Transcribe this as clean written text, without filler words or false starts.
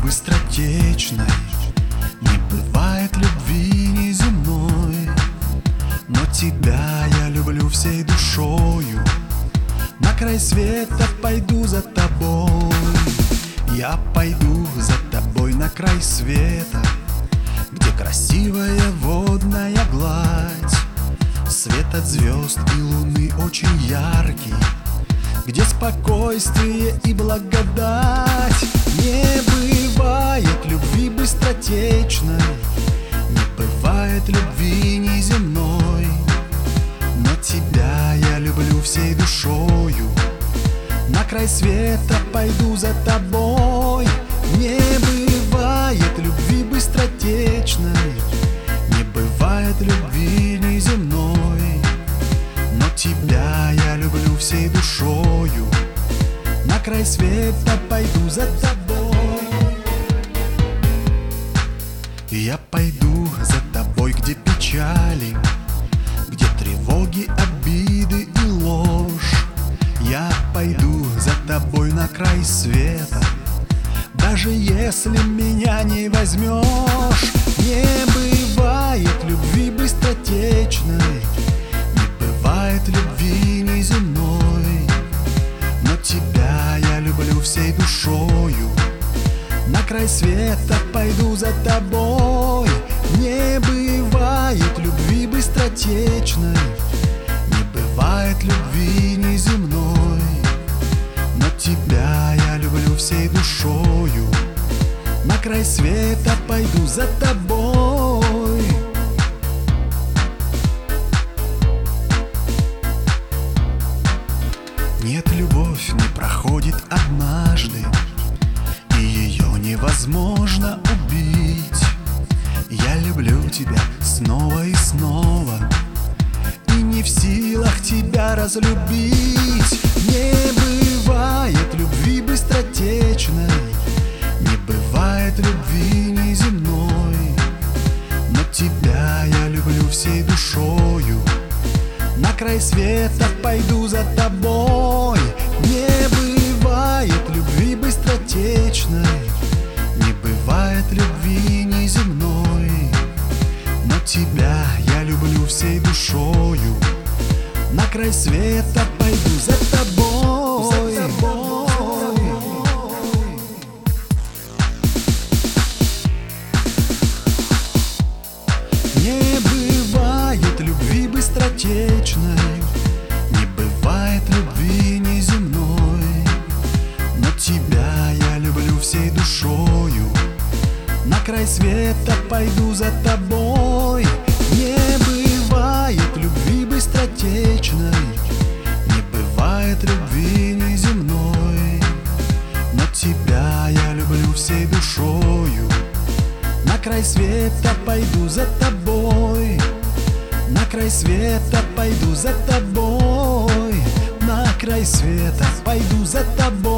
быстротечной, не бывает любви неземной. Но тебя я люблю всей душою, на край света пойду за тобой. Я пойду за тобой на край света, где красивая водная гладь, свет от звезд и луны очень яркий, где спокойствие и благодать. Не бывает любви быстротечной, не бывает любви неземной. Но тебя я люблю всей душою, на край света пойду за тобой. Не бывает любви быстротечной, не бывает любви неземной. Но тебя я люблю всей душою, на край света пойду за тобой. Я пойду за тобой, где печали, где тревоги, обиды и ложь. Я пойду за тобой на край света, даже если меня не возьмешь. Не бывает любви быстротечной, не бывает любви неземной. Но тебя я люблю всей душою, на край света пойду за тобой. Не бывает любви быстротечной, не бывает любви неземной. Но тебя я люблю всей душою, на край света пойду за тобой. Нет, любовь не проходит однажды, и ее невозможно убить. Я люблю тебя снова и снова, и не в силах тебя разлюбить. Не бывает любви быстротечной, не бывает любви неземной. Но тебя я люблю всей душою, на край света пойду за тобой. Не бывает любви быстротечной, не бывает любви неземной. Но тебя я люблю всей душою, на край света пойду за тобой. Не бывает любви быстротечной, не бывает любви неземной. Но тебя я люблю всей душою, на край света пойду за тобой. Не бывает любви быстротечной, не бывает любви неземной. Но тебя я люблю всей душою, на край света пойду за тобой. На край света пойду за тобой, на край света пойду за тобой.